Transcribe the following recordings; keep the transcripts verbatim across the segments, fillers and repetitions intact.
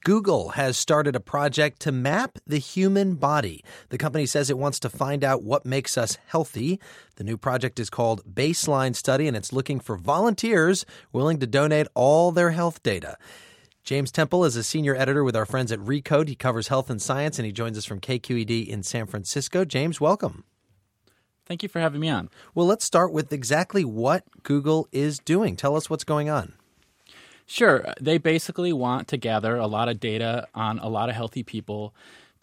Google has started a project to map the human body. The company says it wants to find out what makes us healthy. The new project is called Baseline Study, and it's looking for volunteers willing to donate all their health data. James Temple is a senior editor with our friends at Recode. He covers health and science, and he joins us from K Q E D in San Francisco. James, welcome. Thank you for having me on. Well, let's start with exactly what Google is doing. Tell us what's going on. Sure. They basically want to gather a lot of data on a lot of healthy people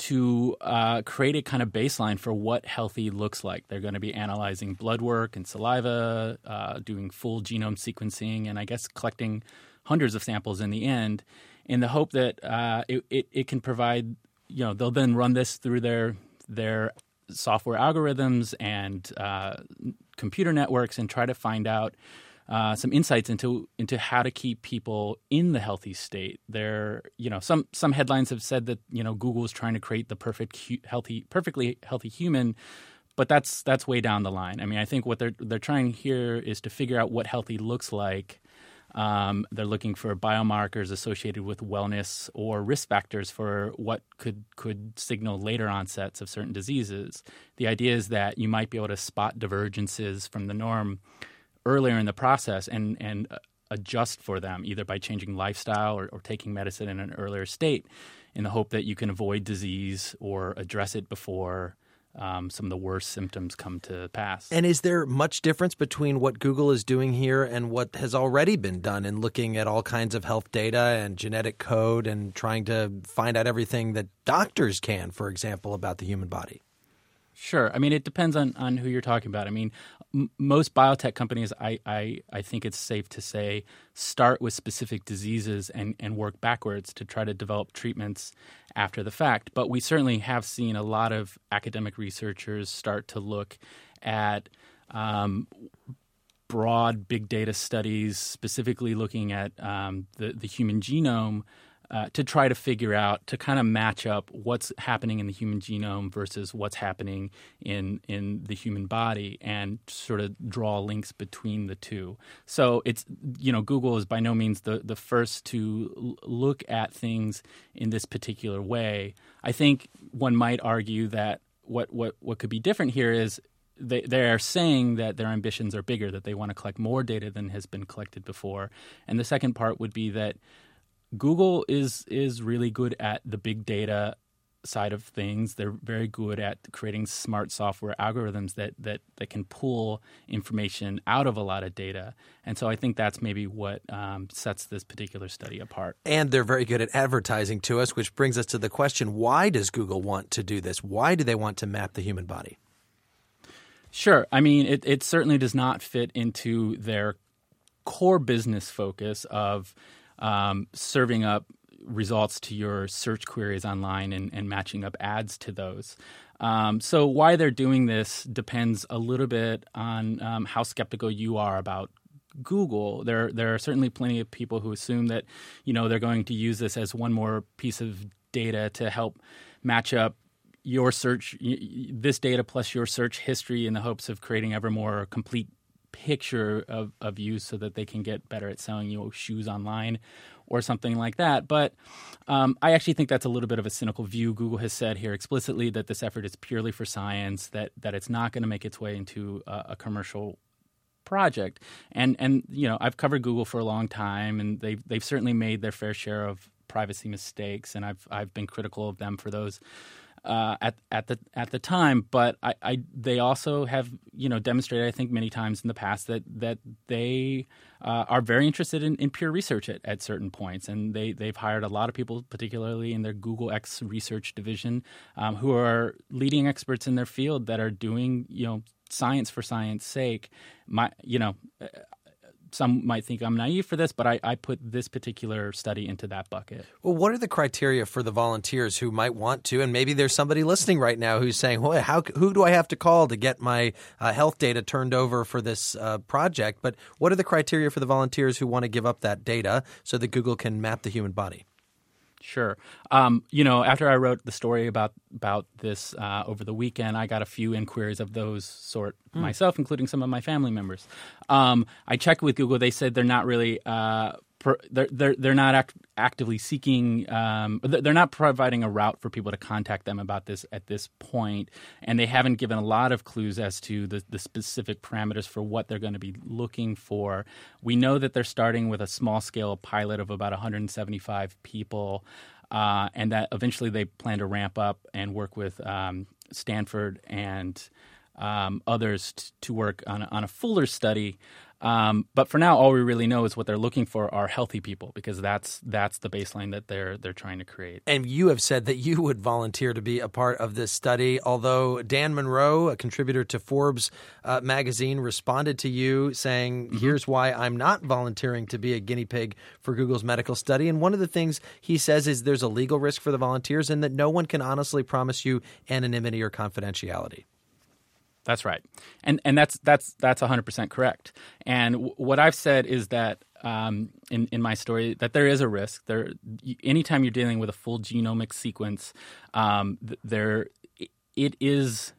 to uh, create a kind of baseline for what healthy looks like. They're going to be analyzing blood work and saliva, uh, doing full genome sequencing, and I guess collecting hundreds of samples in the end in the hope that uh, it, it, it can provide, you know, they'll then run this through their their software algorithms and uh, computer networks and try to find out Uh, some insights into into how to keep people in the healthy state. There, you know, some some headlines have said that you know Google is trying to create the perfect hu- healthy, perfectly healthy human, but that's that's way down the line. I mean, I think what they're they're trying here is to figure out what healthy looks like. Um, they're looking for biomarkers associated with wellness or risk factors for what could could signal later onsets of certain diseases. The idea is that you might be able to spot divergences from the norm earlier in the process and, and adjust for them, either by changing lifestyle or, or taking medicine in an earlier state in the hope that you can avoid disease or address it before um, some of the worst symptoms come to pass. And is there much difference between what Google is doing here and what has already been done in looking at all kinds of health data and genetic code and trying to find out everything that doctors can, for example, about the human body? Sure. I mean, it depends on, on who you're talking about. I mean, m- most biotech companies, I, I, I think it's safe to say, start with specific diseases and, and work backwards to try to develop treatments after the fact. But we certainly have seen a lot of academic researchers start to look at um, broad big data studies, specifically looking at um, the, the human genome, Uh, to try to figure out, to kind of match up what's happening in the human genome versus what's happening in in the human body and sort of draw links between the two. So it's, you know, Google is by no means the, the first to l- look at things in this particular way. I think one might argue that what, what, what could be different here is They, they are saying that their ambitions are bigger, that they want to collect more data than has been collected before. And the second part would be that Google is is really good at the big data side of things. They're very good at creating smart software algorithms that that, that can pull information out of a lot of data. And so I think that's maybe what um, sets this particular study apart. And they're very good at advertising to us, which brings us to the question, why does Google want to do this? Why do they want to map the human body? Sure. I mean, it, it certainly does not fit into their core business focus of Um, serving up results to your search queries online and, and matching up ads to those. Um, so why they're doing this depends a little bit on um, how skeptical you are about Google. There, there are certainly plenty of people who assume that, you know, they're going to use this as one more piece of data to help match up your search, this data plus your search history in the hopes of creating ever more complete picture of, of you so that they can get better at selling you shoes online or something like that. But um, I actually think that's a little bit of a cynical view. Google has said here explicitly that this effort is purely for science, that that it's not going to make its way into a, a commercial project. And, and you know, I've covered Google for a long time, and they've, they've certainly made their fair share of privacy mistakes, and I've I've been critical of them for those Uh, at at the at the time, but I, I they also have you know demonstrated, I think, many times in the past that that they uh, are very interested in, in peer research at, at certain points, and they they've hired a lot of people, particularly in their Google X research division, um, who are leading experts in their field that are doing you know science for science sake. My you know. Some might think I'm naive for this, but I, I put this particular study into that bucket. Well, what are the criteria for the volunteers who might want to? And maybe there's somebody listening right now who's saying, well, how, who do I have to call to get my uh, health data turned over for this uh, project? But what are the criteria for the volunteers who want to give up that data so that Google can map the human body? Sure. Um, you know, after I wrote the story about about this uh, over the weekend, I got a few inquiries of those sort mm. myself, including some of my family members. Um, I checked with Google. They said they're not really uh, they're they're they're not act, actively seeking. Um, they're not providing a route for people to contact them about this at this point, and they haven't given a lot of clues as to the, the specific parameters for what they're going to be looking for. We know that they're starting with a small scale pilot of about one hundred seventy-five people, uh, and that eventually they plan to ramp up and work with um, Stanford and um, others t- to work on a, on a fuller study. Um, but for now, all we really know is what they're looking for are healthy people, because that's that's the baseline that they're they're trying to create. And you have said that you would volunteer to be a part of this study, although Dan Monroe, a contributor to Forbes uh, magazine, responded to you saying, mm-hmm. here's why I'm not volunteering to be a guinea pig for Google's medical study. And one of the things he says is there's a legal risk for the volunteers and that no one can honestly promise you anonymity or confidentiality. That's right, and and that's that's that's one hundred percent correct. And w- what I've said is that um, in in my story that there is a risk. There, anytime you're dealing with a full genomic sequence, um, there it is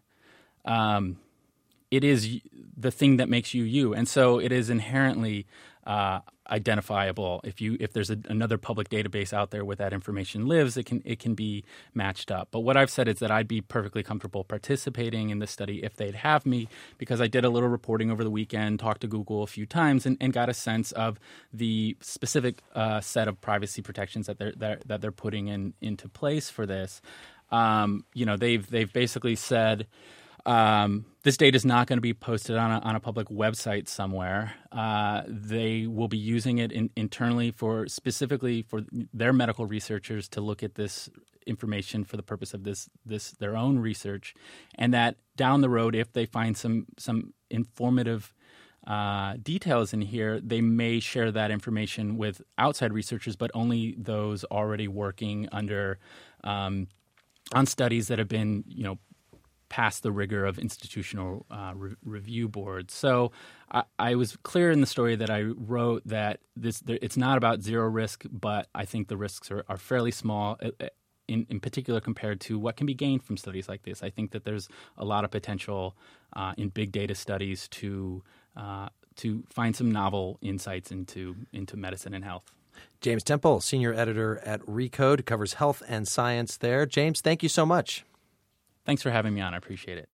um, it is the thing that makes you you, and so it is inherently uh, identifiable. If you if there's a, another public database out there where that information lives, it can it can be matched up. But what I've said is that I'd be perfectly comfortable participating in this study if they'd have me, because I did a little reporting over the weekend, talked to Google a few times, and, and got a sense of the specific uh, set of privacy protections that they're that, that they're putting in into place for this. Um, you know, they've they've basically said. Um, this data is not going to be posted on a, on a public website somewhere. Uh, they will be using it in, internally for specifically for their medical researchers to look at this information for the purpose of this this their own research, and that down the road, if they find some some informative uh, details in here, they may share that information with outside researchers, but only those already working under um, on studies that have been you know. past the rigor of institutional uh, re- review boards. So I, I was clear in the story that I wrote that this there, it's not about zero risk, but I think the risks are, are fairly small, in, in particular compared to what can be gained from studies like this. I think that there's a lot of potential uh, in big data studies to uh, to find some novel insights into into medicine and health. James Temple, senior editor at Recode, covers health and science there. James, thank you so much. Thanks for having me on. I appreciate it.